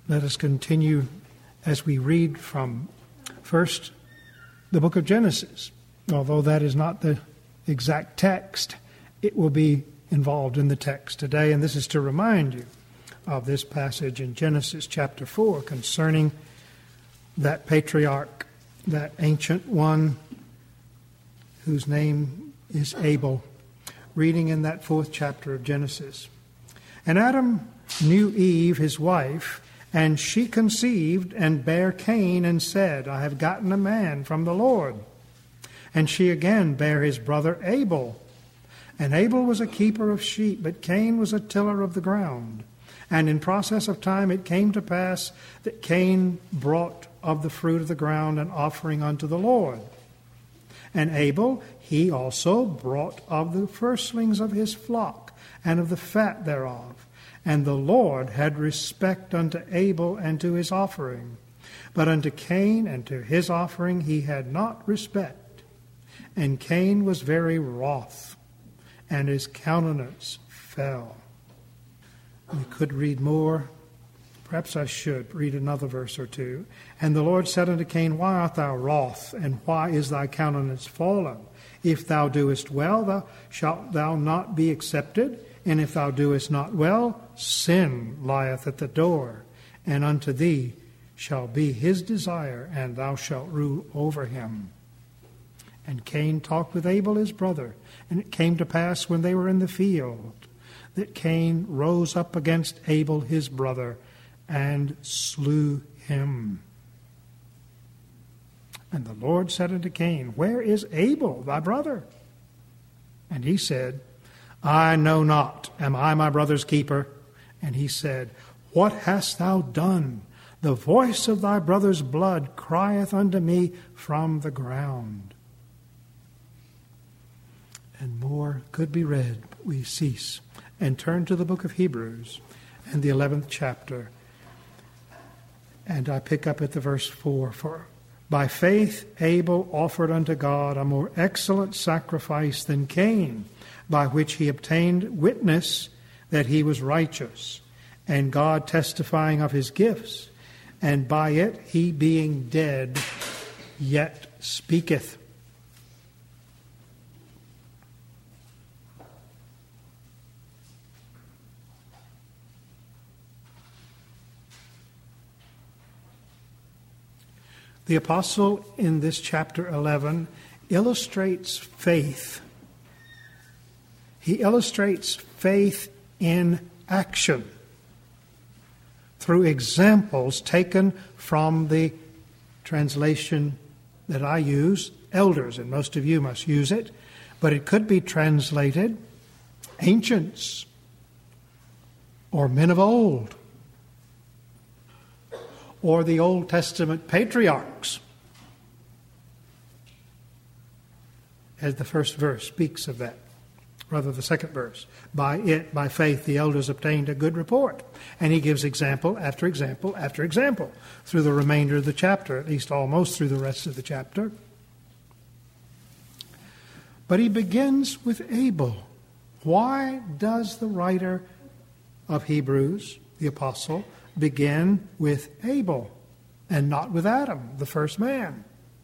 Let us continue as we read from first the book of Genesis. Although that is not the exact text, it will be involved in the text today. And this is to remind you of this passage in Genesis chapter 4 concerning that patriarch, that ancient one whose name is Abel. Reading in that 4th chapter of Genesis. And Adam knew Eve, his wife, and she conceived and bare Cain and said, I have gotten a man from the Lord. And she again bare his brother Abel. And Abel was a keeper of sheep, but Cain was a tiller of the ground. And in process of time it came to pass that Cain brought of the fruit of the ground an offering unto the Lord. And Abel, he also brought of the firstlings of his flock, and of the fat thereof. And the Lord had respect unto Abel and to his offering. But unto Cain and to his offering he had not respect. And Cain was very wroth, and his countenance fell. We could read more. Perhaps I should read another verse or two. And the Lord said unto Cain, Why art thou wroth, and why is thy countenance fallen? If thou doest well, shalt thou not be accepted? And if thou doest not well, sin lieth at the door. And unto thee shall be his desire, and thou shalt rule over him. And Cain talked with Abel his brother. And it came to pass when they were in the field, that Cain rose up against Abel his brother, and slew him. And the Lord said unto Cain, Where is Abel thy brother? And he said, I know not. Am I my brother's keeper? And he said, What hast thou done? The voice of thy brother's blood crieth unto me from the ground. And more could be read, but we cease and turn to the book of Hebrews and the 11th chapter. And I pick up at the verse 4. For by faith Abel offered unto God a more excellent sacrifice than Cain, by which he obtained witness that he was righteous, and God testifying of his gifts, and by it he being dead yet speaketh. The apostle in this chapter 11 illustrates faith. He illustrates faith in action through examples taken from the translation that I use, elders, and most of you must use it, but it could be translated ancients or men of old, or the Old Testament patriarchs, as the first verse speaks of that. Rather, the second verse. By it, by faith, the elders obtained a good report. And he gives example after example after example through the remainder of the chapter, at least almost through the rest of the chapter. But he begins with Abel. Why does the writer of Hebrews, the apostle, begin with Abel and not with Adam, the first man?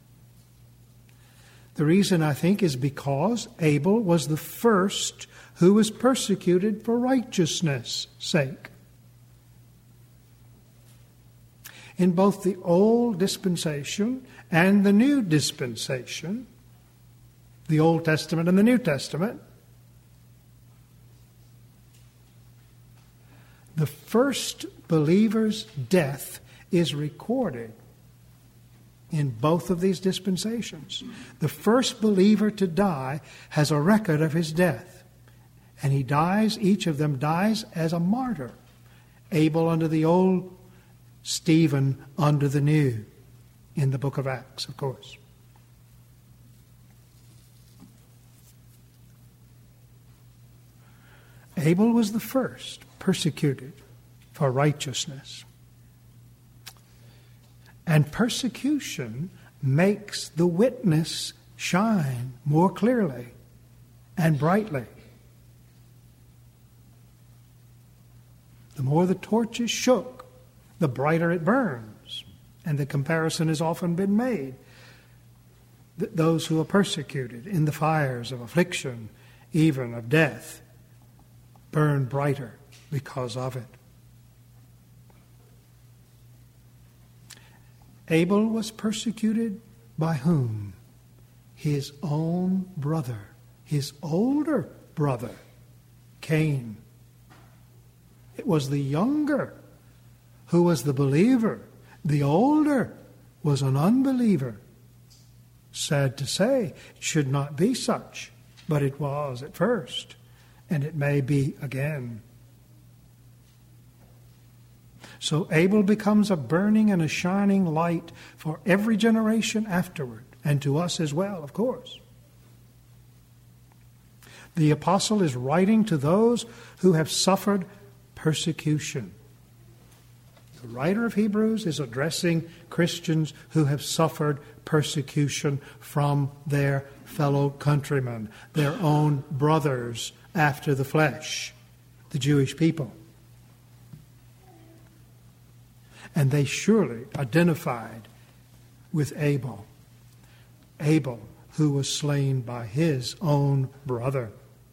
The reason, I think, is because Abel was the first who was persecuted for righteousness' sake. In both the Old Dispensation and the New Dispensation, the Old Testament and the New Testament, the first believer's death is recorded in both of these dispensations. The first believer to die has a record of his death. And he dies, each of them dies as a martyr. Abel under the old, Stephen under the new, in the book of Acts, of course. Abel was the first persecuted for righteousness. And persecution makes the witness shine more clearly and brightly. The more the torch is shook, the brighter it burns. And the comparison has often been made. Those who are persecuted in the fires of affliction, even of death, burn brighter because of it. Abel was persecuted by whom? His own brother, his older brother, Cain. It was the younger who was the believer. The older was an unbeliever. Sad to say, it should not be such, but it was at first, and it may be again. So Abel becomes a burning and a shining light for every generation afterward, and to us as well, of course. The apostle is writing to those who have suffered persecution. The writer of Hebrews is addressing Christians who have suffered persecution from their fellow countrymen, their own brothers after the flesh, the Jewish people. And they surely identified with Abel. Abel, who was slain by his own brother.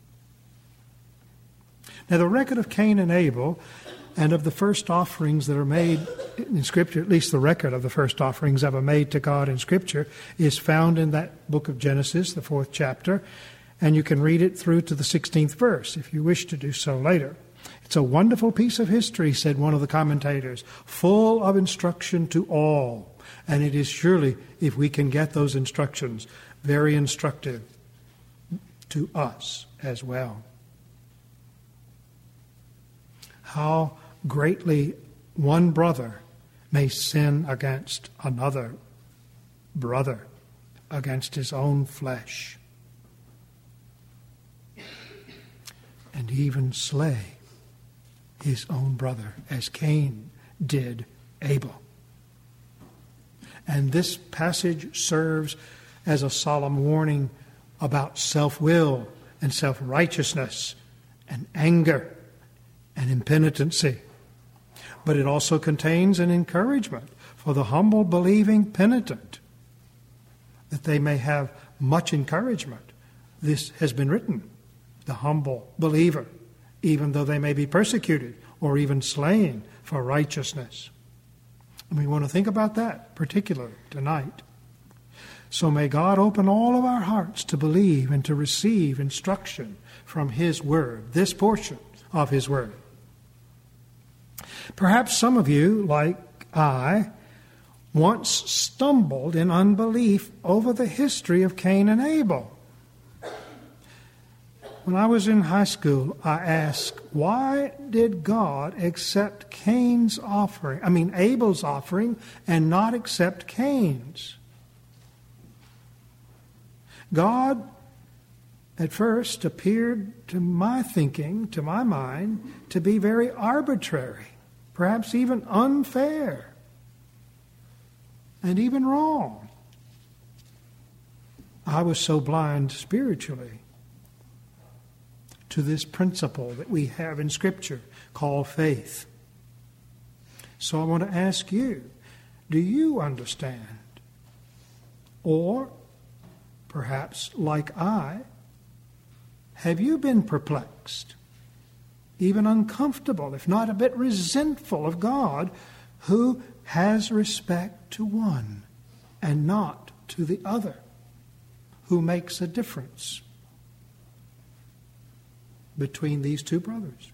Now, the record of Cain and Abel and of the first offerings that are made in Scripture, at least the record of the first offerings ever made to God in Scripture, is found in that book of Genesis, the 4th chapter, and you can read it through to the 16th verse if you wish to do so later. It's a wonderful piece of history, said one of the commentators, full of instruction to all. And it is surely, if we can get those instructions, very instructive to us as well. How greatly one brother may sin against another brother, against his own flesh, and even slay his own brother, as Cain did Abel. And this passage serves as a solemn warning about self-will and self-righteousness and anger and impenitency. But it also contains an encouragement for the humble, believing penitent, that they may have much encouragement. This has been written, the humble believer, even though they may be persecuted or even slain for righteousness. And we want to think about that particularly tonight. So may God open all of our hearts to believe and to receive instruction from His Word, this portion of His Word. Perhaps some of you, like I, once stumbled in unbelief over the history of Cain and Abel. When I was in high school, I asked, why did God accept Abel's offering, and not accept Cain's? God, at first, appeared to my thinking, to my mind, to be very arbitrary, perhaps even unfair, and even wrong. I was so blind spiritually to this principle that we have in Scripture called faith. So I want to ask you, do you understand? Or, perhaps like I, have you been perplexed, even uncomfortable, if not a bit resentful of God, who has respect to one and not to the other, who makes a difference between these two brothers?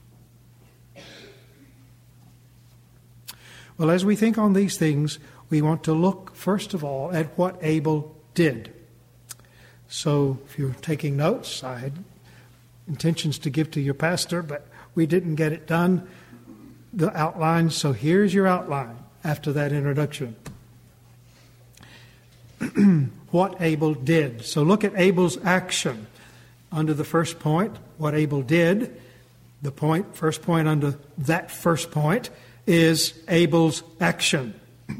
Well, as we think on these things, we want to look, first of all, at what Abel did. So, if you're taking notes, I had intentions to give to your pastor, but we didn't get it done, the outline. So here's your outline after that introduction. What Abel did. So look at Abel's action. Under the first point, what Abel did, first point under that first point is Abel's action.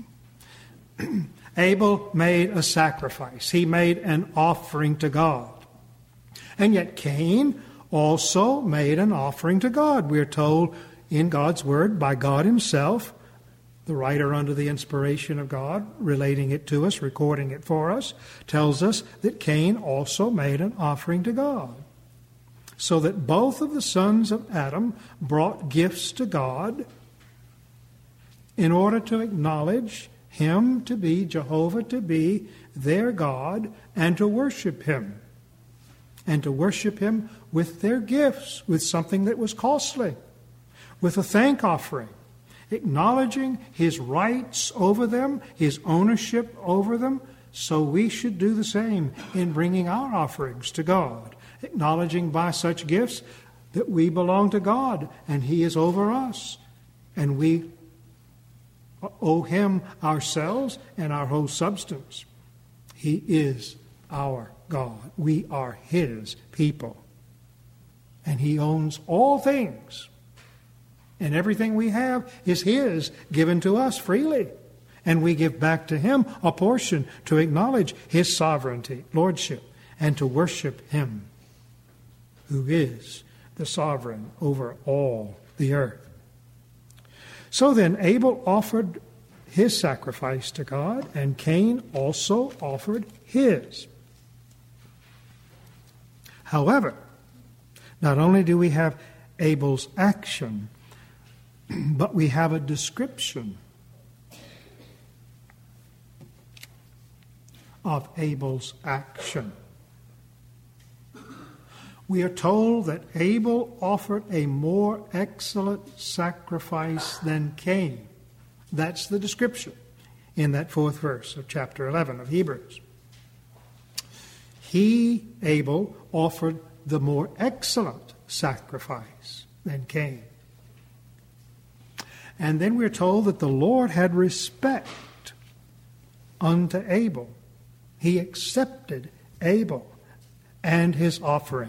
Abel made a sacrifice. He made an offering to God. And yet Cain also made an offering to God. We're told in God's Word by God Himself The writer, under the inspiration of God, relating it to us, recording it for us, tells us that Cain also made an offering to God, so that both of the sons of Adam brought gifts to God in order to acknowledge Him to be, Jehovah to be, their God, and to worship Him. And to worship Him with their gifts, with something that was costly, with a thank offering, acknowledging His rights over them, His ownership over them. So we should do the same in bringing our offerings to God, acknowledging by such gifts that we belong to God and He is over us, and we owe Him ourselves and our whole substance. He is our God. We are His people. And He owns all things. And everything we have is His, given to us freely. And we give back to Him a portion to acknowledge His sovereignty, lordship, and to worship Him, who is the sovereign over all the earth. So then, Abel offered his sacrifice to God, and Cain also offered his. However, not only do we have Abel's action, but we have a description of Abel's action. We are told that Abel offered a more excellent sacrifice than Cain. That's the description in that 4th verse of chapter 11 of Hebrews. He, Abel, offered the more excellent sacrifice than Cain. And then we're told that the Lord had respect unto Abel. He accepted Abel and his offering.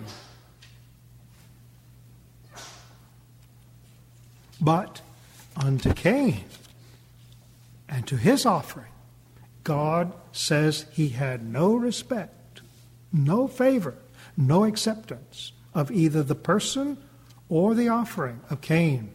But unto Cain and to his offering, God says He had no respect, no favor, no acceptance of either the person or the offering of Cain.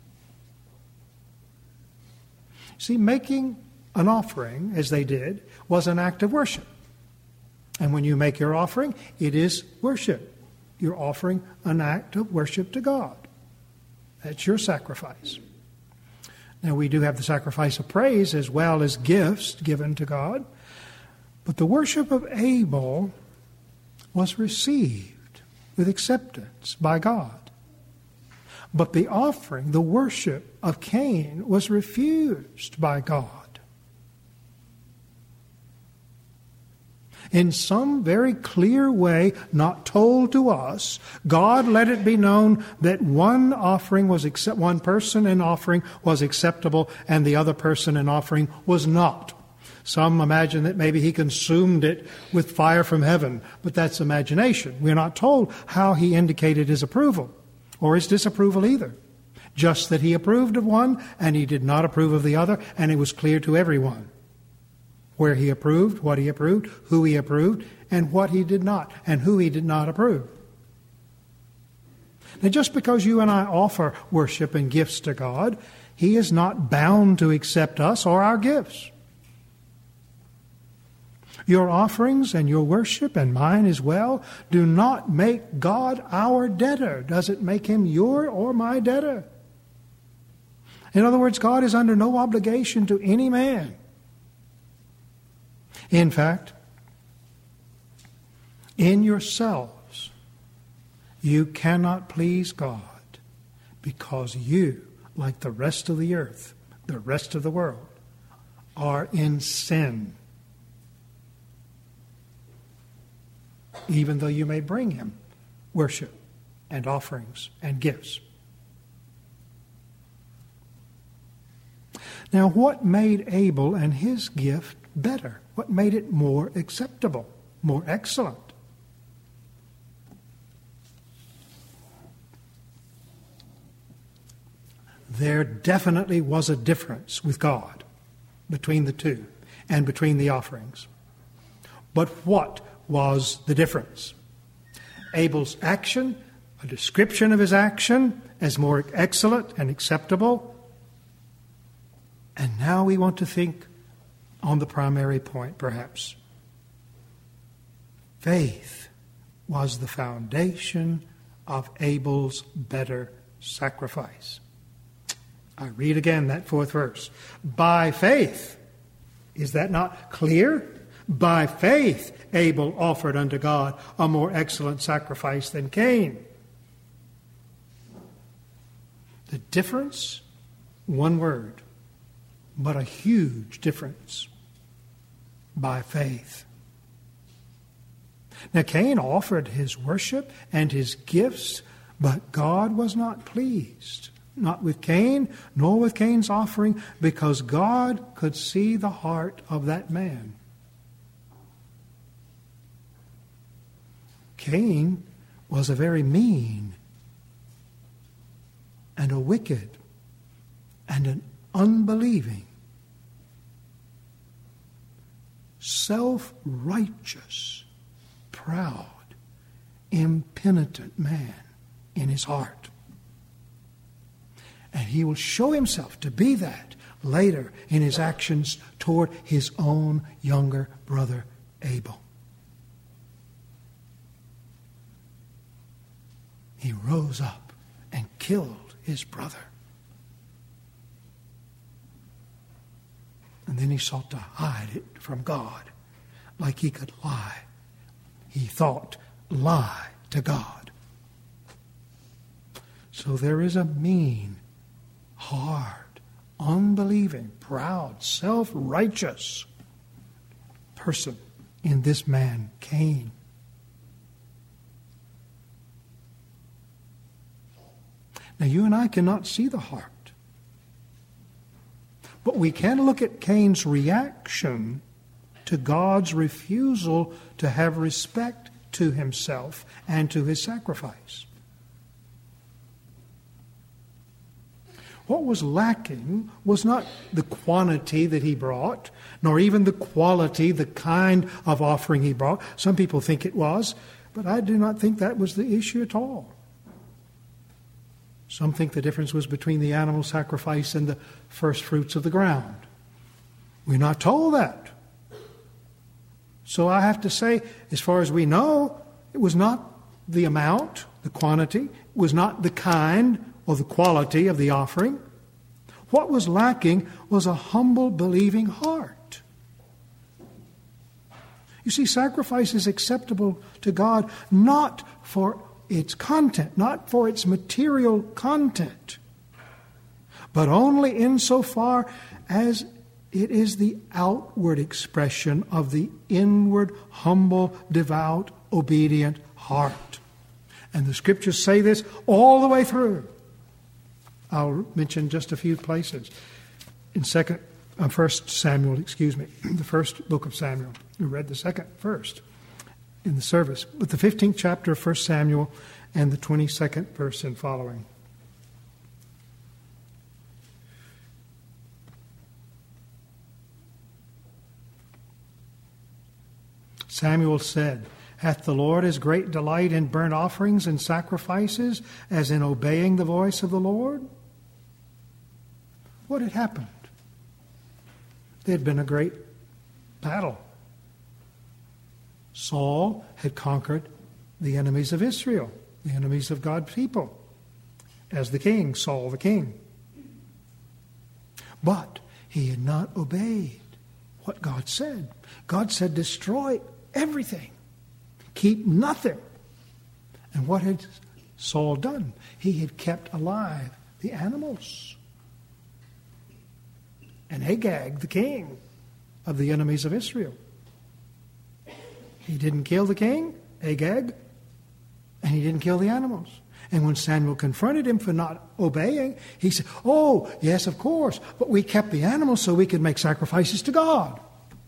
See, making an offering, as they did, was an act of worship. And when you make your offering, it is worship. You're offering an act of worship to God. That's your sacrifice. Now, we do have the sacrifice of praise as well as gifts given to God. But the worship of Abel was received with acceptance by God. But the offering, the worship of Cain, was refused by God. In some very clear way, not told to us, God let it be known that one person in offering was acceptable and the other person in offering was not. Some imagine that maybe He consumed it with fire from heaven, but that's imagination. We're not told how He indicated His approval or His disapproval either. Just that He approved of one and He did not approve of the other, and it was clear to everyone where He approved, what He approved, who He approved, and what He did not, and who He did not approve. Now, just because you and I offer worship and gifts to God, He is not bound to accept us or our gifts. Your offerings and your worship, and mine as well, do not make God our debtor. Does it make Him your or my debtor? In other words, God is under no obligation to any man. In fact, in yourselves, you cannot please God because you, like the rest of the earth, the rest of the world, are in sin. Even though you may bring Him worship and offerings and gifts. Now, what made Abel and his gift better? What made it more acceptable, more excellent? There definitely was a difference with God between the two and between the offerings. But what was the difference? Abel's action, a description of his action as more excellent and acceptable, and And now we want to think on the primary point, perhaps. Faith was the foundation of Abel's better sacrifice. I read again that fourth verse. By faith, is that not clear? By faith, Abel offered unto God a more excellent sacrifice than Cain. The difference, one word, but a huge difference. By faith. Now Cain offered his worship and his gifts, but God was not pleased. Not with Cain, nor with Cain's offering, because God could see the heart of that man. Cain was a very mean and a wicked and an unbelieving, self-righteous, proud, impenitent man in his heart. And he will show himself to be that later in his actions toward his own younger brother Abel. He rose up and killed his brother. And then he sought to hide it from God, like he could lie. He thought, lie to God. So there is a mean, hard, unbelieving, proud, self-righteous person in this man, Cain. Now you and I cannot see the heart. But we can look at Cain's reaction to God's refusal to have respect to himself and to his sacrifice. What was lacking was not the quantity that he brought, nor even the quality, the kind of offering he brought. Some people think it was, but I do not think that was the issue at all. Some think the difference was between the animal sacrifice and the first fruits of the ground. We're not told that. So I have to say, as far as we know, it was not the amount, the quantity, it was not the kind or the quality of the offering. What was lacking was a humble, believing heart. You see, sacrifice is acceptable to God not for its content, not for its material content, but only insofar as it is the outward expression of the inward, humble, devout, obedient heart. And the Scriptures say this all the way through. I'll mention just a few places. In 1 Samuel, the first book of Samuel. We read the second first in the service. But the 15th chapter of 1 Samuel and the 22nd verse and following. Samuel said, "Hath the Lord as great delight in burnt offerings and sacrifices as in obeying the voice of the Lord?" What had happened? There had been a great battle. Saul had conquered the enemies of Israel, the enemies of God's people, as the king, Saul the king. But he had not obeyed what God said. God said, destroy everything. Keep nothing. And what had Saul done? He had kept alive the animals. And Agag, the king of the enemies of Israel. He didn't kill the king, Agag, and he didn't kill the animals. And when Samuel confronted him for not obeying, he said, "Oh, yes, of course, but we kept the animals so we could make sacrifices to God."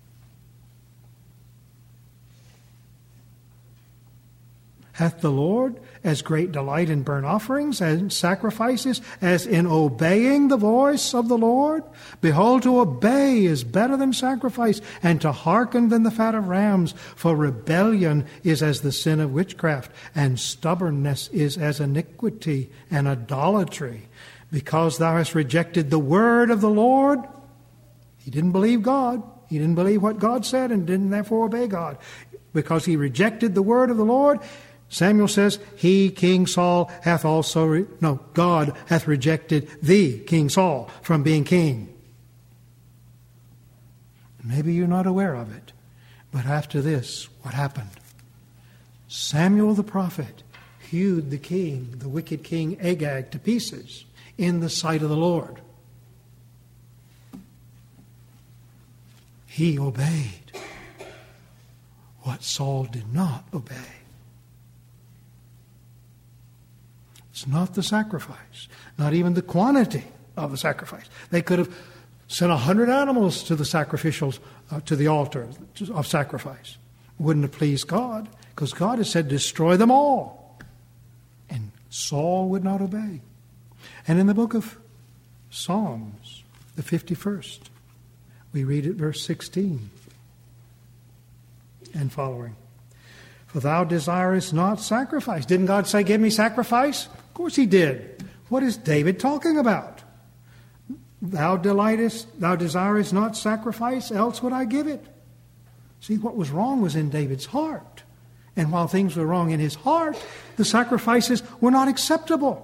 Hath the Lord as great delight in burnt offerings and sacrifices as in obeying the voice of the Lord? Behold, to obey is better than sacrifice, and to hearken than the fat of rams. For rebellion is as the sin of witchcraft, and stubbornness is as iniquity and idolatry. Because thou hast rejected the word of the Lord, He didn't believe God. He didn't believe what God said and didn't therefore obey God. Because he rejected the word of the Lord, Samuel says, he, King Saul, hath also... God hath rejected thee, King Saul, from being king. Maybe you're not aware of it. But after this, what happened? Samuel the prophet hewed the king, the wicked king Agag, to pieces in the sight of the Lord. He obeyed what Saul did not obey. It's not the sacrifice, not even the quantity of the sacrifice. They could have sent 100 animals to the sacrificials, to the altar of sacrifice. Wouldn't have pleased God, because God has said, destroy them all. And Saul would not obey. And in the book of Psalms, the 51st, we read at verse 16 and following. For thou desirest not sacrifice. Didn't God say, give me sacrifice? Of course he did. What is David talking about? Thou desirest not sacrifice, else would I give it. See, what was wrong was in David's heart. And while things were wrong in his heart, the sacrifices were not acceptable.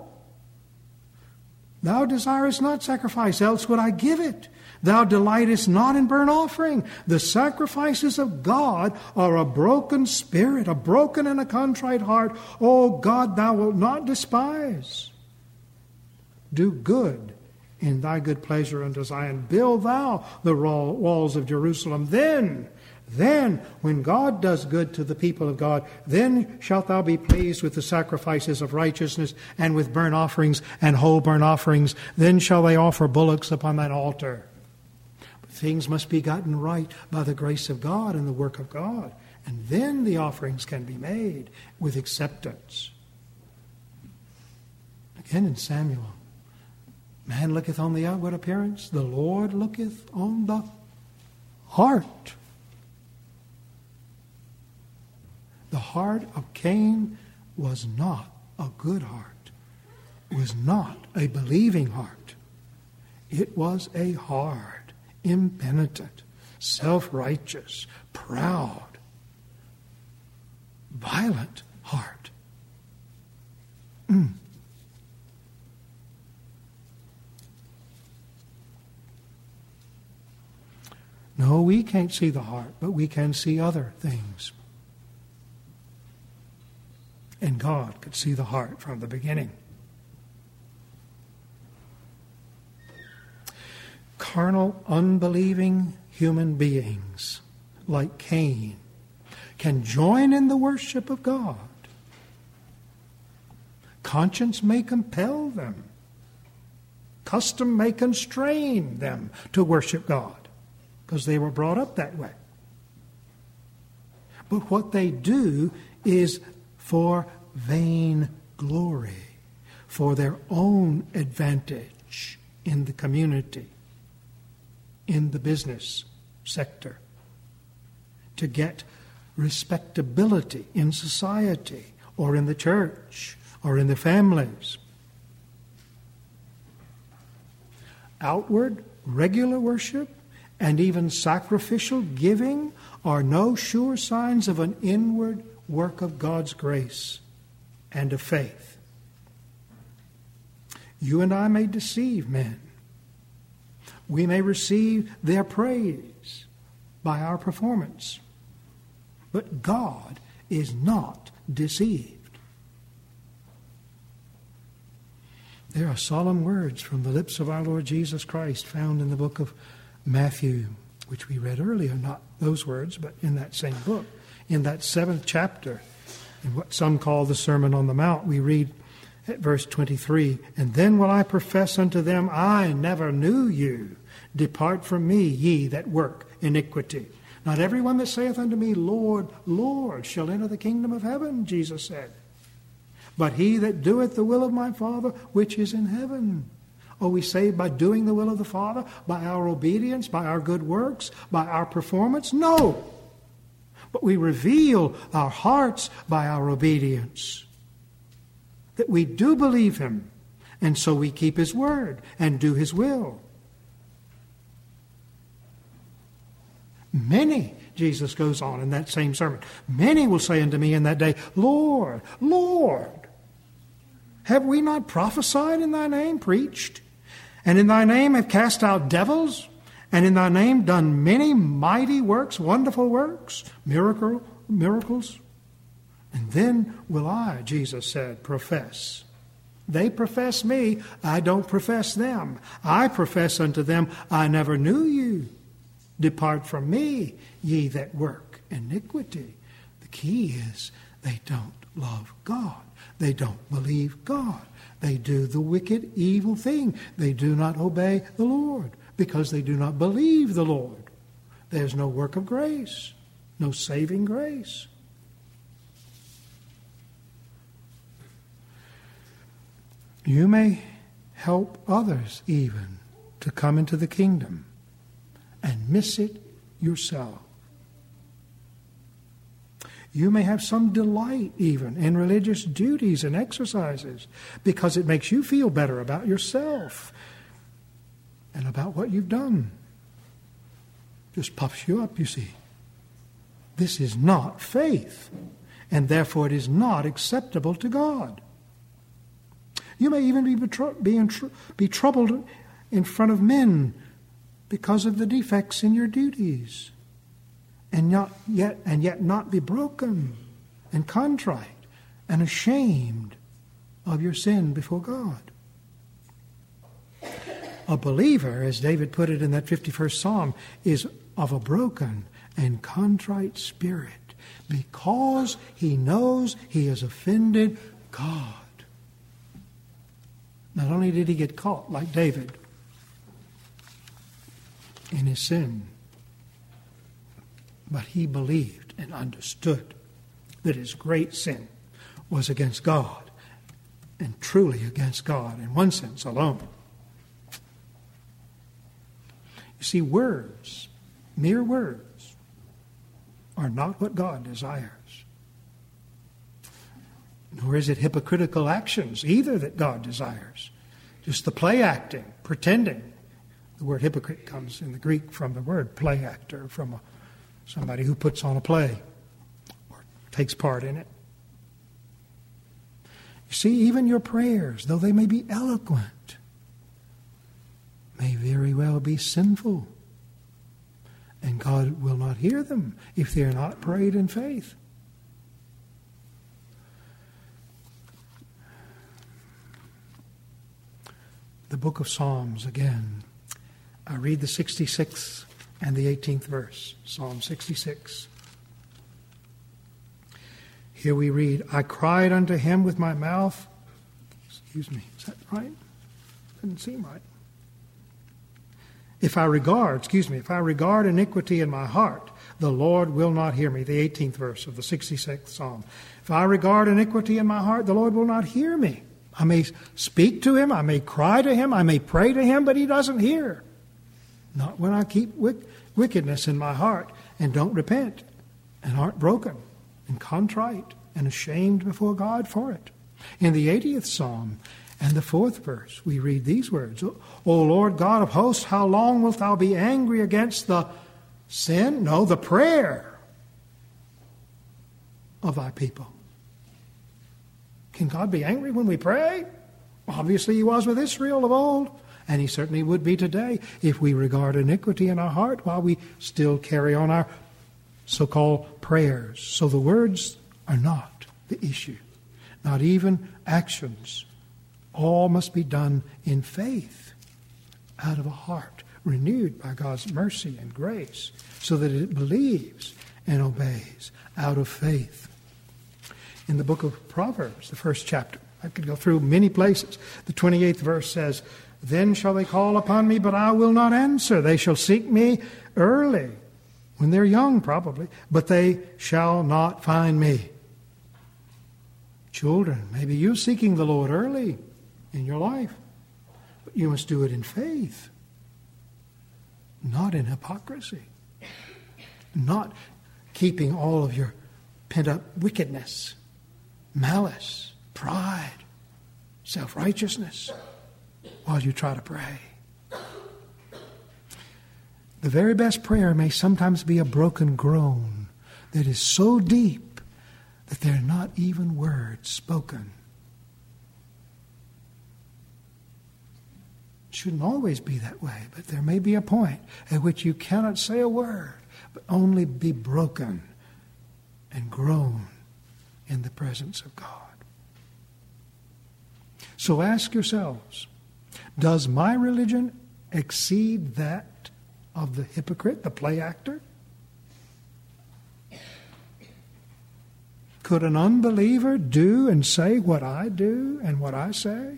Thou desirest not sacrifice, else would I give it. Thou delightest not in burnt offering. The sacrifices of God are a broken spirit, a broken and a contrite heart. O God, thou wilt not despise. Do good in thy good pleasure unto Zion. Build thou the walls of Jerusalem. Then, when God does good to the people of God, then shalt thou be pleased with the sacrifices of righteousness and with burnt offerings and whole burnt offerings. Then shall they offer bullocks upon that altar. But things must be gotten right by the grace of God and the work of God. And then the offerings can be made with acceptance. Again in Samuel, man looketh on the outward appearance, the Lord looketh on the heart. The heart of Cain was not a good heart. It was not a believing heart. It was a hard, impenitent, self-righteous, proud, violent heart. No, we can't see the heart, but we can see other things. And God could see the heart from the beginning. Carnal, unbelieving human beings like Cain can join in the worship of God. Conscience may compel them. Custom may constrain them to worship God because they were brought up that way. But what they do is for vain glory, for their own advantage in the community, in the business sector, to get respectability in society or in the church or in the families. Outward, regular worship and even sacrificial giving are no sure signs of an inward work of God's grace and of faith. You and I may deceive men. We may receive their praise by our performance. But God is not deceived. There are solemn words from the lips of our Lord Jesus Christ found in the book of Matthew, which we read earlier, not those words, but in that same book. In that 7th chapter, in what some call the Sermon on the Mount, we read at verse 23, And then will I profess unto them, I never knew you. Depart from me, ye that work iniquity. Not everyone that saith unto me, Lord, Lord, shall enter the kingdom of heaven, Jesus said. But he that doeth the will of my Father, which is in heaven. Are we saved by doing the will of the Father? By our obedience? By our good works? By our performance? No. But we reveal our hearts by our obedience. That we do believe him, and so we keep his word and do his will. Many, Jesus goes on in that same sermon, many will say unto me in that day, Lord, Lord, have we not prophesied in thy name, preached, and in thy name have cast out devils, and in thy name done many mighty works, wonderful works, miracles? And then will I, Jesus said, profess. They profess me, I don't profess them. I profess unto them, I never knew you. Depart from me, ye that work iniquity. The key is they don't love God. They don't believe God. They do the wicked, evil thing. They do not obey the Lord because they do not believe the Lord. There's no work of grace, no saving grace. You may help others even to come into the kingdom and miss it yourself. You may have some delight even in religious duties and exercises because it makes you feel better about yourself and about what you've done. Just puffs you up, you see. This is not faith, and therefore it is not acceptable to God. You may even be troubled in front of men because of the defects in your duties, and yet not be broken and contrite and ashamed of your sin before God. A believer, as David put it in that 51st Psalm, is of a broken and contrite spirit because he knows he has offended God. Not only did he get caught, like David, in his sin, but he believed and understood that his great sin was against God, and truly against God in one sense alone. You see, words, mere words, are not what God desires. Nor is it hypocritical actions either that God desires. Just the play acting, pretending. The word hypocrite comes in the Greek from the word play actor, from somebody who puts on a play or takes part in it. You see, even your prayers, though they may be eloquent, may very well be sinful. And God will not hear them if they are not prayed in faith. The book of Psalms again. I read the 66th and the 18th verse. Psalm 66. Here we read, I cried unto him with my mouth. Excuse me, is that right? Doesn't seem right. If I regard iniquity in my heart, the Lord will not hear me. The 18th verse of the 66th Psalm. If I regard iniquity in my heart, the Lord will not hear me. I may speak to him, I may cry to him, I may pray to him, but he doesn't hear. Not when I keep wickedness in my heart and don't repent and aren't broken and contrite and ashamed before God for it. In the 80th Psalm and the 4th verse, we read these words, O Lord God of hosts, how long wilt thou be angry against the sin? No, the prayer of thy people. Can God be angry when we pray? Obviously he was with Israel of old, and he certainly would be today if we regard iniquity in our heart while we still carry on our so-called prayers. So the words are not the issue, not even actions. All must be done in faith, out of a heart renewed by God's mercy and grace, so that it believes and obeys out of faith. In the book of Proverbs, the 1st chapter, I could go through many places. The 28th verse says, Then shall they call upon me, but I will not answer. They shall seek me early, when they're young probably, but they shall not find me. Children, maybe you're seeking the Lord early in your life, but you must do it in faith, not in hypocrisy, not keeping all of your pent-up wickedness, malice, pride, self-righteousness while you try to pray. The very best prayer may sometimes be a broken groan that is so deep that there are not even words spoken. It shouldn't always be that way, but there may be a point at which you cannot say a word, but only be broken and groan in the presence of God. So ask yourselves, does my religion exceed that of the hypocrite, the play actor? Could an unbeliever do and say what I do and what I say?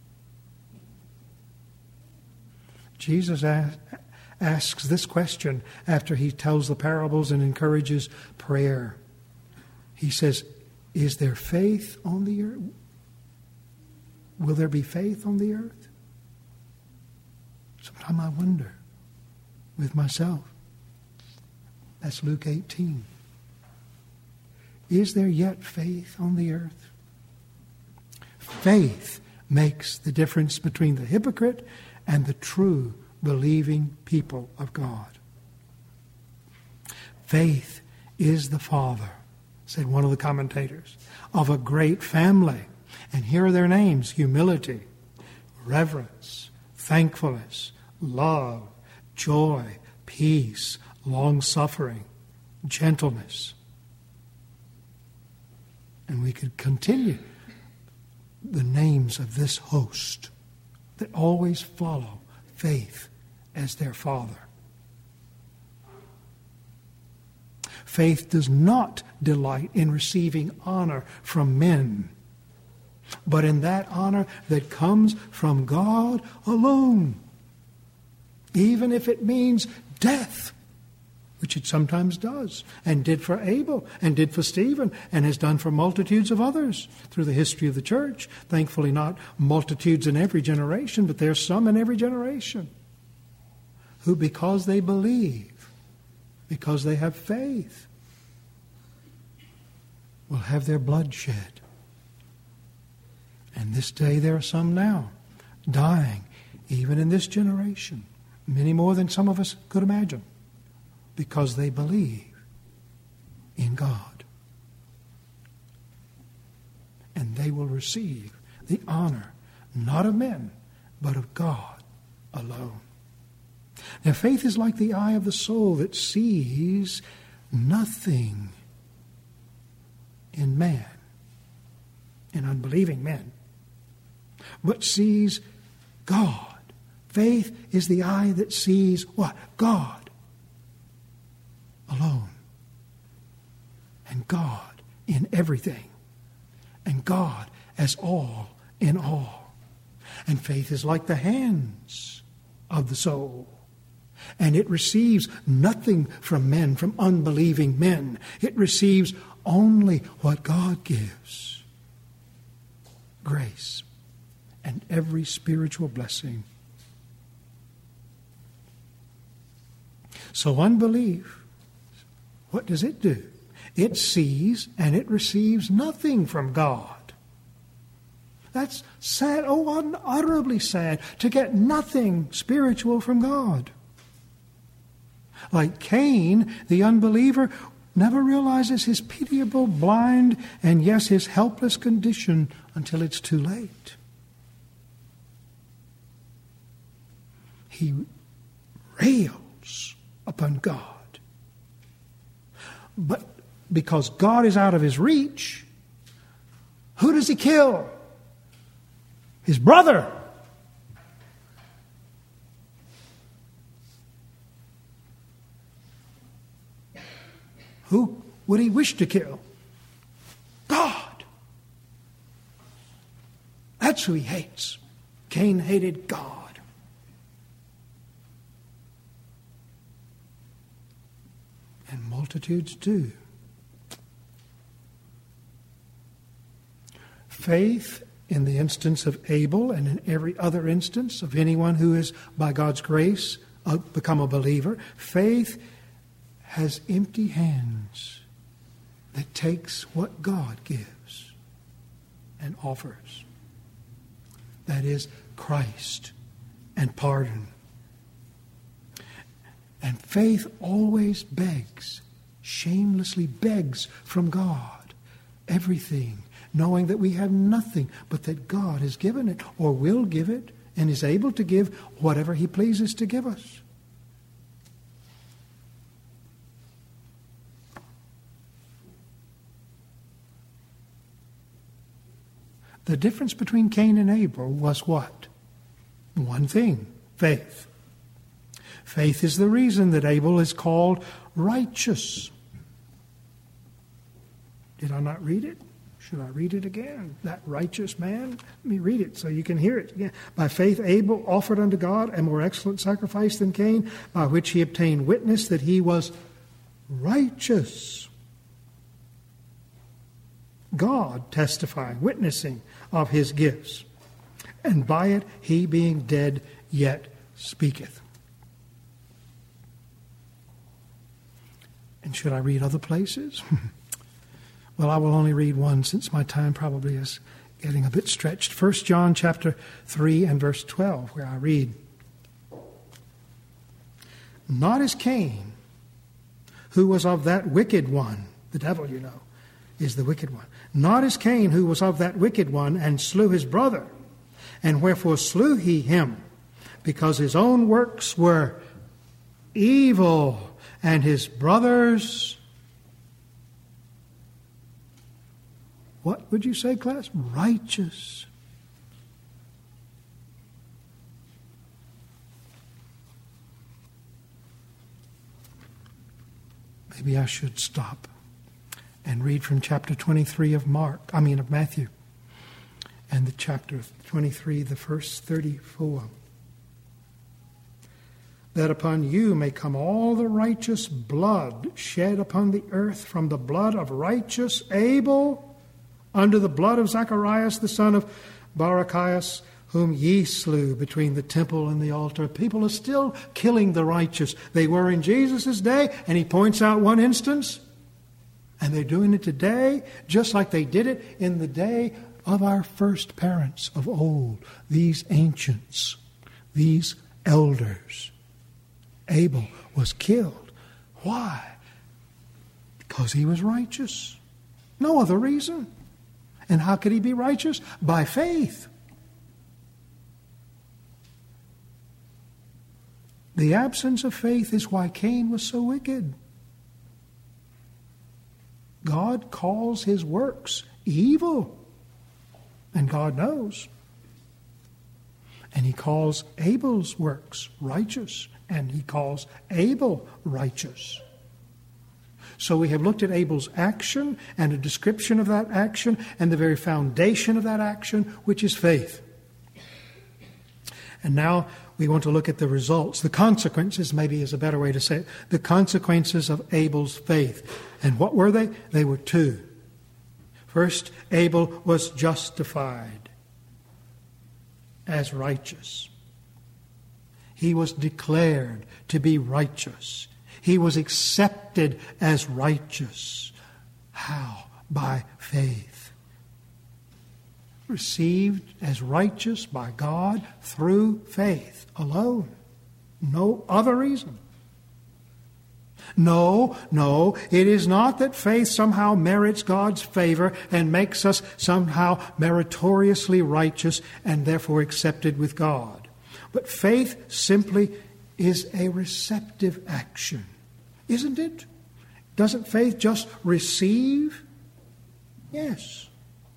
Jesus asks this question after he tells the parables and encourages prayer. He says, is there faith on the earth? Will there be faith on the earth? Sometimes I wonder with myself. That's Luke 18. Is there yet faith on the earth? Faith makes the difference between the hypocrite and the true believing people of God. Faith is the father, said one of the commentators, of a great family. And here are their names: humility, reverence, thankfulness, love, joy, peace, long-suffering, gentleness. And we could continue the names of this host that always follow faith as their father. Faith does not delight in receiving honor from men, but in that honor that comes from God alone, even if it means death, which it sometimes does, and did for Abel, and did for Stephen, and has done for multitudes of others through the history of the church. Thankfully not multitudes in every generation, but there's some in every generation who, because they believe, because they have faith, will have their blood shed. And this day there are some now dying, even in this generation, many more than some of us could imagine, because they believe in God. And they will receive the honor, not of men, but of God alone. Now, faith is like the eye of the soul that sees nothing in man, in unbelieving men, but sees God. Faith is the eye that sees what? God alone. And God in everything. And God as all in all. And faith is like the hands of the soul. And it receives nothing from men, from unbelieving men. It receives only what God gives. Grace and every spiritual blessing. So unbelief, what does it do? It sees and it receives nothing from God. That's sad, oh, unutterably sad, to get nothing spiritual from God. Like Cain, the unbeliever never realizes his pitiable, blind, and yes, his helpless condition until it's too late. He rails upon God. But because God is out of his reach, who does he kill? His brother. Who would he wish to kill? God. That's who he hates. Cain hated God. And multitudes do. Faith, in the instance of Abel and in every other instance of anyone who is, by God's grace, become a believer, faith has empty hands that takes what God gives and offers. That is Christ and pardon. And faith always begs, shamelessly begs from God everything, knowing that we have nothing, but that God has given it, or will give it, and is able to give whatever He pleases to give us. The difference between Cain and Abel was what? One thing, faith. Faith is the reason that Abel is called righteous. Did I not read it? Should I read it again? That righteous man? Let me read it so you can hear it again. By faith Abel offered unto God a more excellent sacrifice than Cain, by which he obtained witness that he was righteous. God testifying, witnessing of his gifts. And by it he being dead yet speaketh. And should I read other places? Well, I will only read one since my time probably is getting a bit stretched. 1 John chapter 3 and verse 12, where I read, not as Cain, who was of that wicked one, the devil, you know, is the wicked one. Not as Cain, who was of that wicked one, and slew his brother. And wherefore slew he him? Because his own works were evil, and his brother's, what would you say, class? Righteous. Maybe I should stop and read from chapter 23 of Matthew. And the chapter 23, the verse 34. That upon you may come all the righteous blood shed upon the earth, from the blood of righteous Abel unto the blood of Zacharias the son of Barachias, whom ye slew between the temple and the altar. People are still killing the righteous. They were in Jesus' day, and he points out one instance, and they're doing it today, just like they did it in the day of our first parents of old, these ancients, these elders. Abel was killed. Why? Because he was righteous. No other reason. And how could he be righteous? By faith. The absence of faith is why Cain was so wicked. God calls his works evil. And God knows. And he calls Abel's works righteous. And he calls Abel righteous. So we have looked at Abel's action and a description of that action and the very foundation of that action, which is faith. And now we want to look at the results, the consequences, maybe is a better way to say it, the consequences of Abel's faith. And what were they? They were two. First, Abel was justified as righteous. He was declared to be righteous. He was accepted as righteous. How? By faith. Received as righteous by God through faith alone. No other reason. No, it is not that faith somehow merits God's favor and makes us somehow meritoriously righteous and therefore accepted with God. But faith simply is a receptive action, isn't it? Doesn't faith just receive? Yes.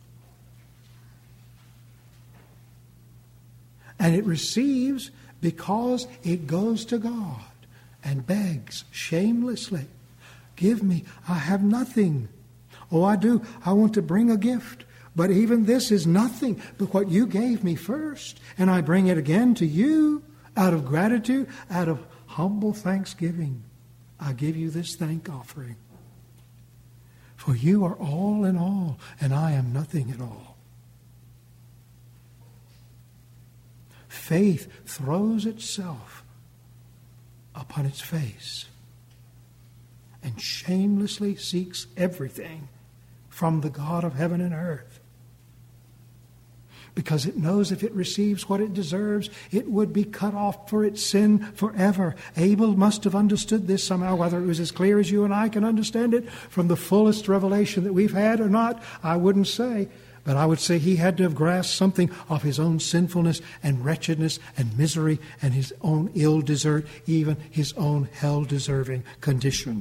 And it receives because it goes to God and begs shamelessly, give me, I have nothing. Oh, I do. I want to bring a gift. But even this is nothing but what you gave me first. And I bring it again to you out of gratitude, out of humble thanksgiving. I give you this thank offering. For you are all in all, and I am nothing at all. Faith throws itself upon its face and shamelessly seeks everything from the God of heaven and earth. because it knows if it receives what it deserves, it would be cut off for its sin forever. Abel must have understood this somehow, whether it was as clear as you and I can understand it from the fullest revelation that we've had or not, I wouldn't say. But I would say he had to have grasped something of his own sinfulness and wretchedness and misery and his own ill desert, even his own hell-deserving condition.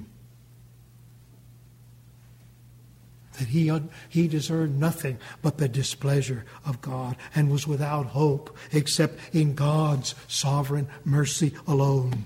That he deserved nothing but the displeasure of God and was without hope except in God's sovereign mercy alone.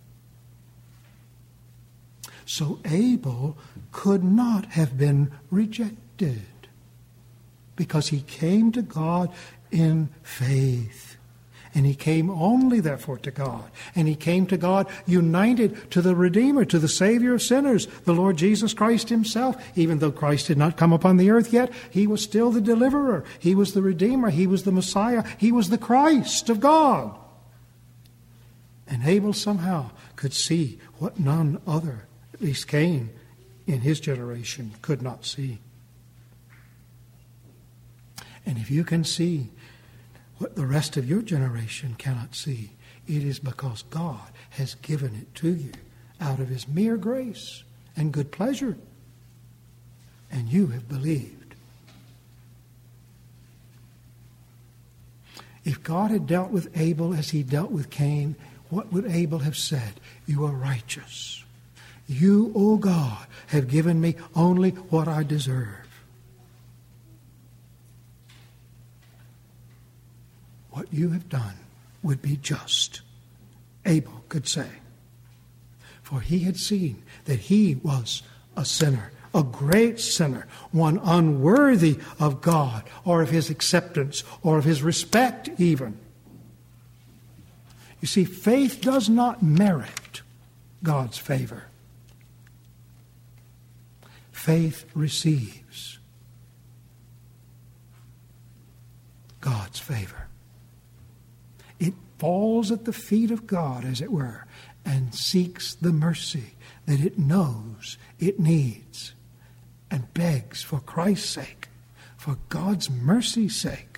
So Abel could not have been rejected, because he came to God in faith. And he came only, therefore, to God. And he came to God united to the Redeemer, to the Savior of sinners, the Lord Jesus Christ himself. Even though Christ did not come upon the earth yet, he was still the deliverer. He was the Redeemer. He was the Messiah. He was the Christ of God. And Abel somehow could see what none other, at least Cain in his generation, could not see. And if you can see what the rest of your generation cannot see, it is because God has given it to you out of his mere grace and good pleasure. And you have believed. If God had dealt with Abel as he dealt with Cain, what would Abel have said? You are righteous. You, O God, have given me only what I deserve. What you have done would be just, Abel could say. For he had seen that he was a sinner, a great sinner, one unworthy of God or of his acceptance or of his respect even. You see, faith does not merit God's favor. Faith receives God's favor. It falls at the feet of God, as it were, and seeks the mercy that it knows it needs and begs for Christ's sake, for God's mercy's sake,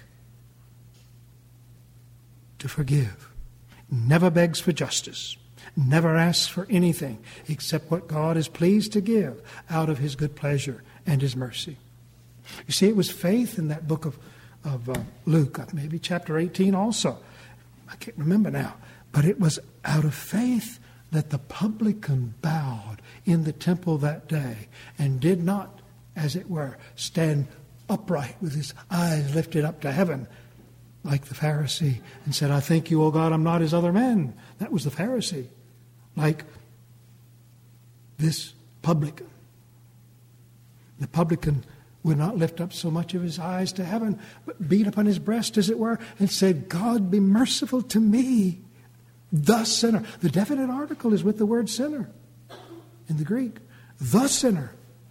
to forgive. Never begs for justice, never asks for anything except what God is pleased to give out of his good pleasure and his mercy. You see, it was faith in that book of Luke, maybe chapter 18 also. I can't remember now. But it was out of faith that the publican bowed in the temple that day and did not, as it were, stand upright with his eyes lifted up to heaven like the Pharisee and said, I thank you, O God, I'm not as other men. That was the Pharisee. Like this publican. The publican would not lift up so much of his eyes to heaven, but beat upon his breast, as it were, and said, God, be merciful to me, the sinner. The definite article is with the word sinner in the Greek. The sinner.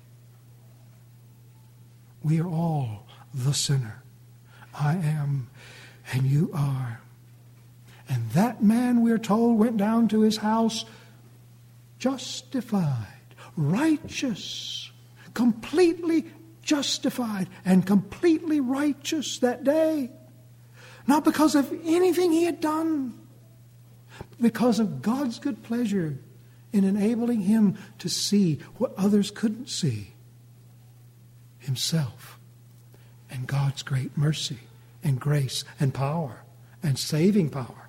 We are all the sinner. I am, and you are. And that man, we're told, went down to his house justified, righteous, completely justified and completely righteous that day. Not because of anything he had done, but because of God's good pleasure in enabling him to see what others couldn't see. Himself and God's great mercy and grace and power and saving power.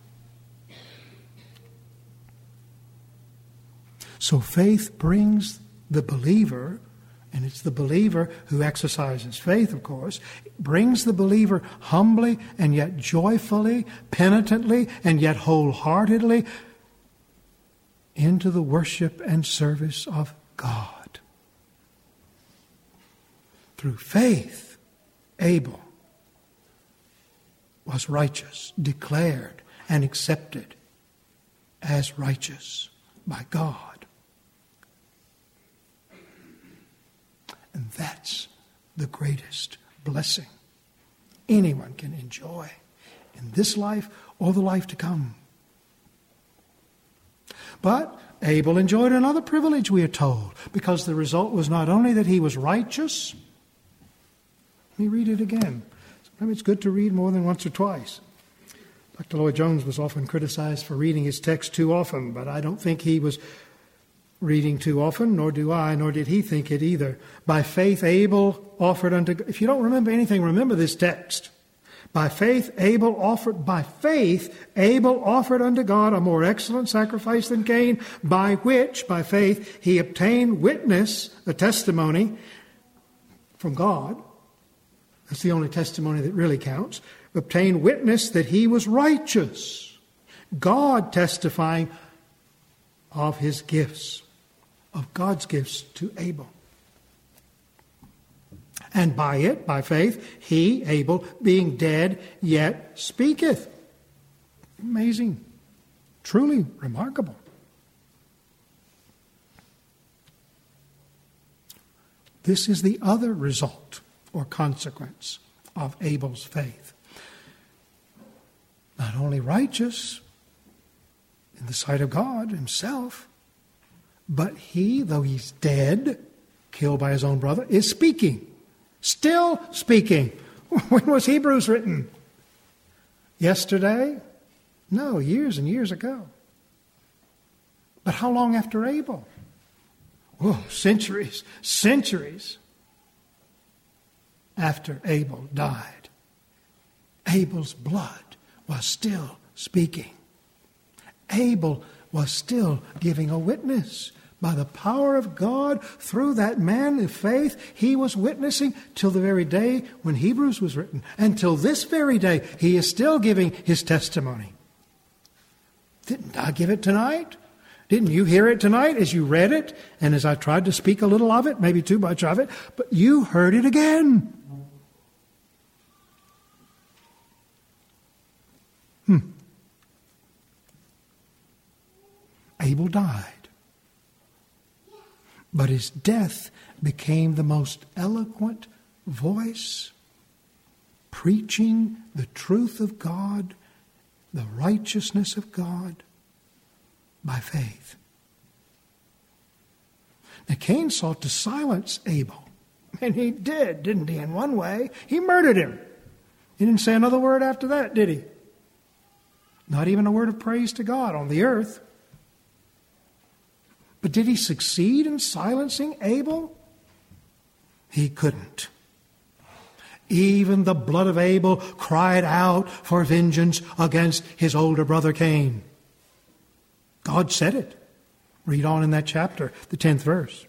So faith brings the believer, and it's the believer who exercises faith, of course, brings the believer humbly and yet joyfully, penitently and yet wholeheartedly into the worship and service of God. Through faith, Abel was righteous, declared and accepted as righteous by God. And that's the greatest blessing anyone can enjoy in this life or the life to come. But Abel enjoyed another privilege, we are told, because the result was not only that he was righteous. Let me read it again. I mean, it's good to read more than once or twice. Dr. Lloyd Jones was often criticized for reading his text too often, but I don't think he was reading too often, nor do I, nor did he think it either. By faith Abel offered unto God. If you don't remember anything, remember this text. By faith Abel offered unto God a more excellent sacrifice than Cain, by faith, he obtained witness, a testimony from God. That's the only testimony that really counts. Obtained witness that he was righteous. God testifying of his gifts, of God's gifts to Abel. And by faith, he, Abel, being dead, yet speaketh. Amazing. Truly remarkable. This is the other result or consequence of Abel's faith. Not only righteous in the sight of God himself, but he, though he's dead, killed by his own brother, is speaking. Still speaking. When was Hebrews written? Yesterday? No, years and years ago. But how long after Abel? Oh, centuries after Abel died. Abel's blood was still speaking. Abel was still giving a witness. By the power of God, through that man of faith, he was witnessing till the very day when Hebrews was written. Until this very day, he is still giving his testimony. Didn't I give it tonight? Didn't you hear it tonight as you read it? And as I tried to speak a little of it, maybe too much of it, but you heard it again. Abel died. But his death became the most eloquent voice, preaching the truth of God, the righteousness of God, by faith. Now Cain sought to silence Abel. And he did, didn't he, in one way? He murdered him. He didn't say another word after that, did he? Not even a word of praise to God on the earth. But did he succeed in silencing Abel? He couldn't. Even the blood of Abel cried out for vengeance against his older brother Cain. God said it. Read on in that chapter, the 10th verse.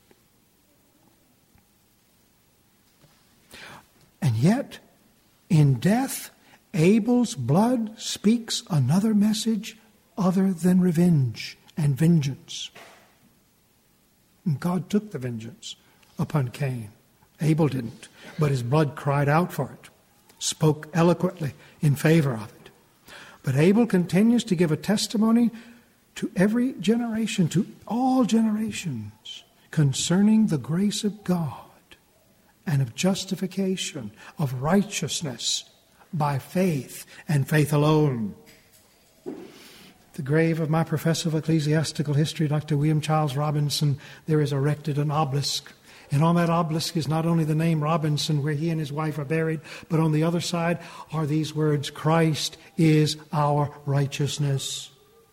And yet, in death, Abel's blood speaks another message other than revenge and vengeance. And God took the vengeance upon Cain. Abel didn't, but his blood cried out for it, spoke eloquently in favor of it. But Abel continues to give a testimony to every generation, to all generations, concerning the grace of God and of justification, of righteousness by faith and faith alone. The grave of my professor of ecclesiastical history, Dr. William Charles Robinson, there is erected an obelisk. And on that obelisk is not only the name Robinson, where he and his wife are buried, but on the other side are these words, Christ is our righteousness.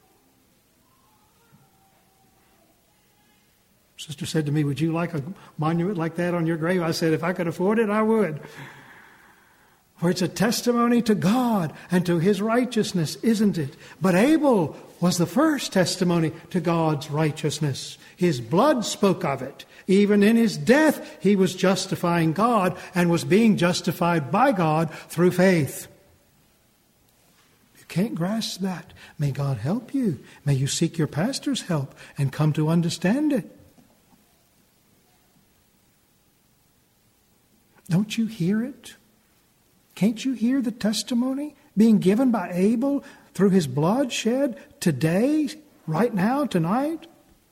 Sister said to me, would you like a monument like that on your grave? I said, if I could afford it, I would. For it's a testimony to God and to his righteousness, isn't it? But Abel was the first testimony to God's righteousness. His blood spoke of it. Even in his death, he was justifying God and was being justified by God through faith. You can't grasp that. May God help you. May you seek your pastor's help and come to understand it. Don't you hear it? Can't you hear the testimony being given by Abel through his blood shed today, right now, tonight?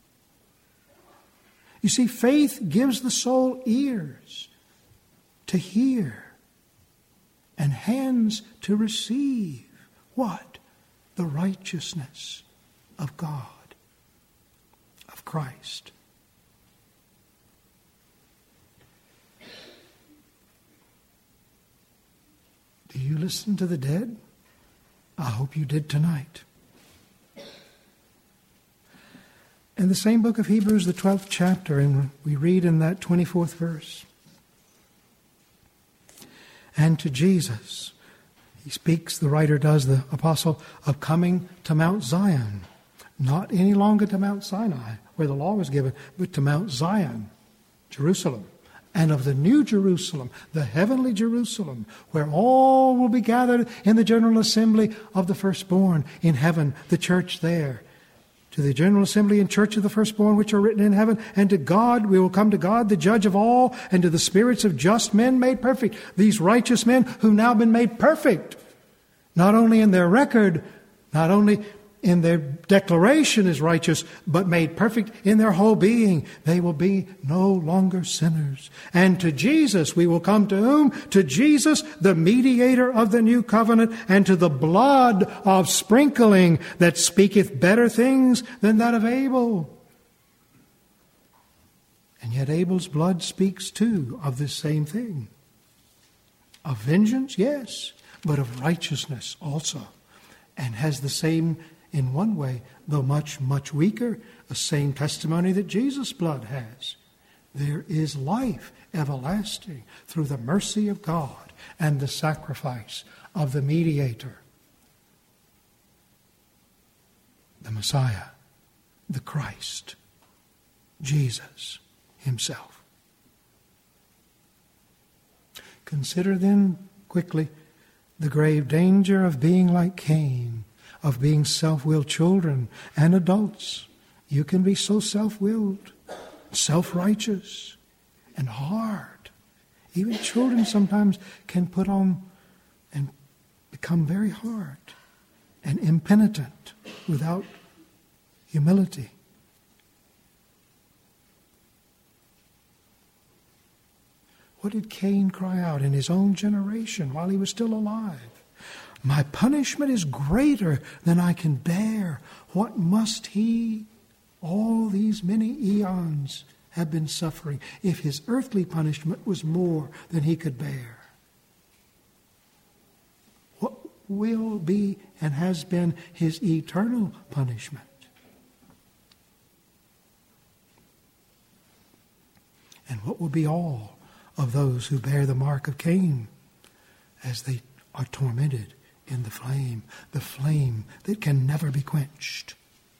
You see, faith gives the soul ears to hear and hands to receive what? The righteousness of God, of Christ. Do you listen to the dead? I hope you did tonight. In the same book of Hebrews, the 12th chapter, and we read in that 24th verse, and to Jesus, he speaks, the writer does, the apostle, of coming to Mount Zion. Not any longer to Mount Sinai, where the law was given, but to Mount Zion, Jerusalem. And of the new Jerusalem, the heavenly Jerusalem, where all will be gathered in the general assembly of the firstborn in heaven, the church there. To the general assembly and church of the firstborn which are written in heaven, and to God, we will come to God, the judge of all, and to the spirits of just men made perfect. These righteous men who've now been made perfect, not only in their record, not only in their declaration as righteous, but made perfect in their whole being. They will be no longer sinners. And to Jesus we will come, to whom? To Jesus, the mediator of the new covenant, and to the blood of sprinkling that speaketh better things than that of Abel. And yet Abel's blood speaks too of this same thing. Of vengeance, yes, but of righteousness also. And has the same, in one way, though much, much weaker, the same testimony that Jesus' blood has. There is life everlasting through the mercy of God and the sacrifice of the mediator, the Messiah, the Christ, Jesus himself. Consider then quickly the grave danger of being like Cain, of being self-willed children and adults. You can be so self-willed, self-righteous, and hard. Even children sometimes can put on and become very hard and impenitent without humility. What did Cain cry out in his own generation while he was still alive? My punishment is greater than I can bear. What must he, all these many eons, have been suffering if his earthly punishment was more than he could bear? What will be and has been his eternal punishment? And what will be all of those who bear the mark of Cain as they are tormented in the flame that can never be quenched?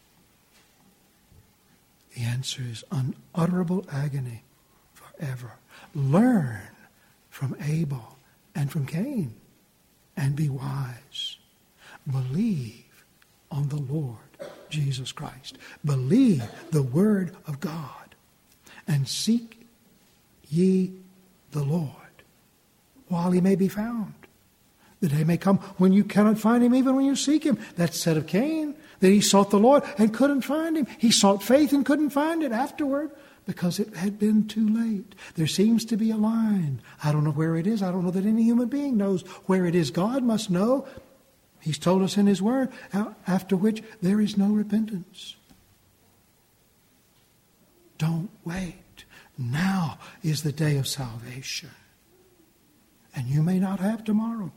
The answer is unutterable agony forever. Learn from Abel and from Cain and be wise. Believe on the Lord Jesus Christ. Believe the word of God, and seek ye the Lord while he may be found. The day may come when you cannot find him even when you seek him. That's said of Cain, that he sought the Lord and couldn't find him. He sought faith and couldn't find it afterward because it had been too late. There seems to be a line. I don't know where it is. I don't know that any human being knows where it is. God must know. He's told us in his word, after which there is no repentance. Don't wait. Now is the day of salvation. And you may not have tomorrow.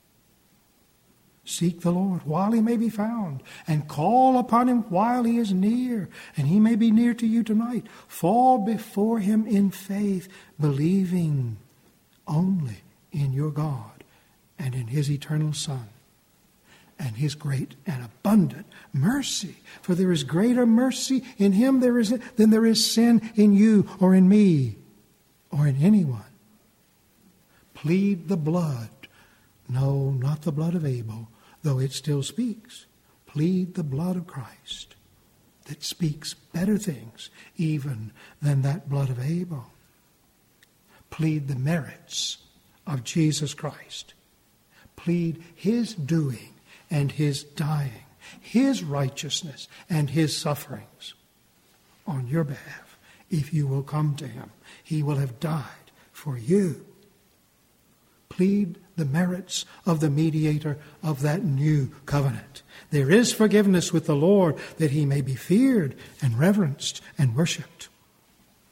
Seek the Lord while he may be found, and call upon him while he is near, and he may be near to you tonight. Fall before him in faith, believing only in your God and in his eternal Son and his great and abundant mercy. For there is greater mercy in him than there is sin in you or in me or in anyone. Plead the blood. No, not the blood of Abel, though it still speaks. Plead the blood of Christ that speaks better things even than that blood of Abel. Plead the merits of Jesus Christ. Plead his doing and his dying, his righteousness and his sufferings on your behalf. If you will come to him, he will have died for you. Plead the merits of the mediator of that new covenant. There is forgiveness with the Lord, that he may be feared and reverenced and worshipped.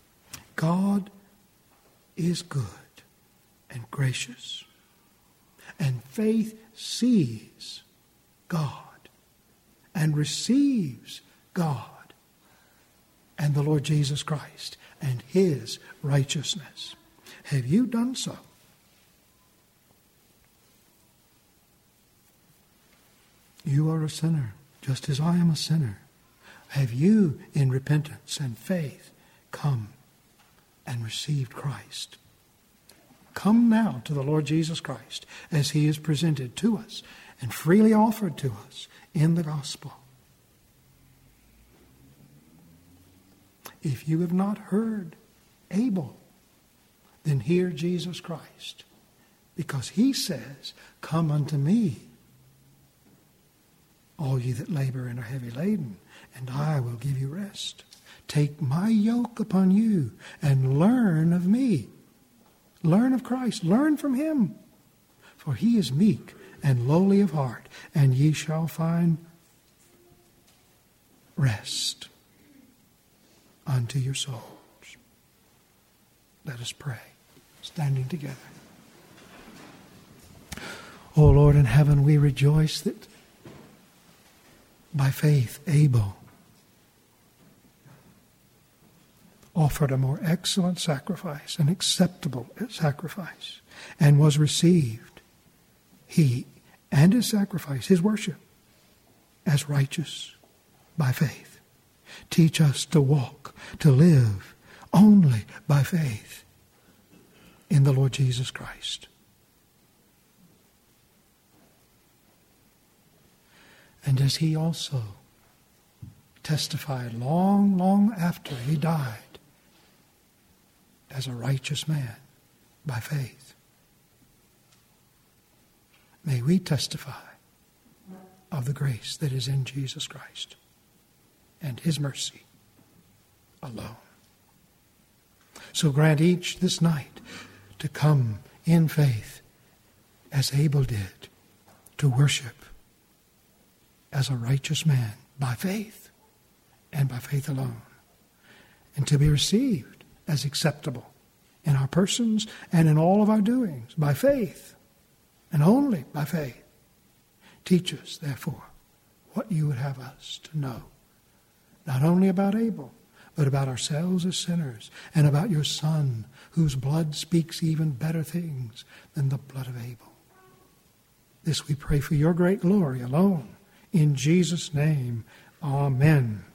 God is good and gracious, And faith sees God and receives God and the Lord Jesus Christ and His righteousness. Have you done so? You are a sinner, just as I am a sinner. Have you, in repentance and faith, come and received Christ? Come now to the Lord Jesus Christ as He is presented to us and freely offered to us in the gospel. If you have not heard Abel, then hear Jesus Christ, because He says, "Come unto me, all ye that labor and are heavy laden, and I will give you rest. Take my yoke upon you and learn of me." Learn of Christ. Learn from Him. For He is meek and lowly of heart, and ye shall find rest unto your souls. Let us pray, standing together. O Lord in heaven, we rejoice that by faith Abel offered a more excellent sacrifice, an acceptable sacrifice, and was received, he and his sacrifice, his worship, as righteous by faith. Teach us to walk, to live only by faith in the Lord Jesus Christ. And as He also testified long, long after He died as a righteous man by faith, may we testify of the grace that is in Jesus Christ and His mercy alone. So grant each this night to come in faith as Abel did, to worship as a righteous man by faith and by faith alone, and to be received as acceptable in our persons and in all of our doings by faith and only by faith. Teach us, therefore, what you would have us to know, not only about Abel, but about ourselves as sinners, and about your Son, whose blood speaks even better things than the blood of Abel. This we pray for your great glory alone. In Jesus' name, amen.